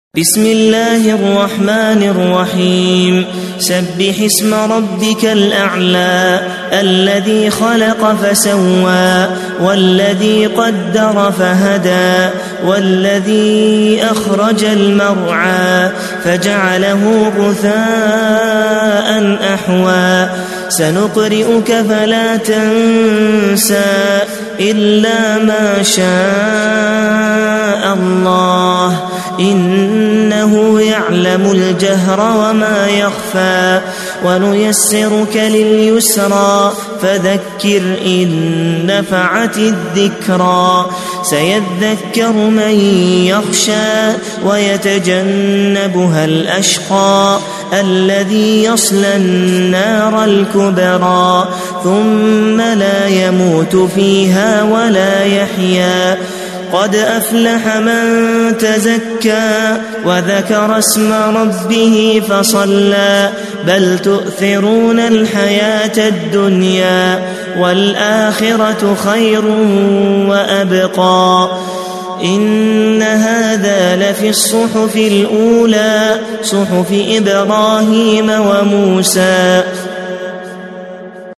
بسم الله الرحمن الرحيم سبح اسم ربك الأعلى الذي خلق فسوى والذي قدر فهدى والذي أخرج المرعى فجعله غثاء أحوى سنقرئك فلا تنسى إلا ما شاء الله إنه يعلم الجهر وما يخفى ونيسرك لليسرى فذكر إن نفعت الذكرى سيذكر من يخشى ويتجنبها الأشقى الذي يصلى النار الكبرى ثم لا يموت فيها ولا يحيا قد أفلح من تزكى وذكر اسم ربه فصلى بل تؤثرون الحياة الدنيا والآخرة خير وأبقى إن هذا لفي الصحف الأولى صحف إبراهيم وموسى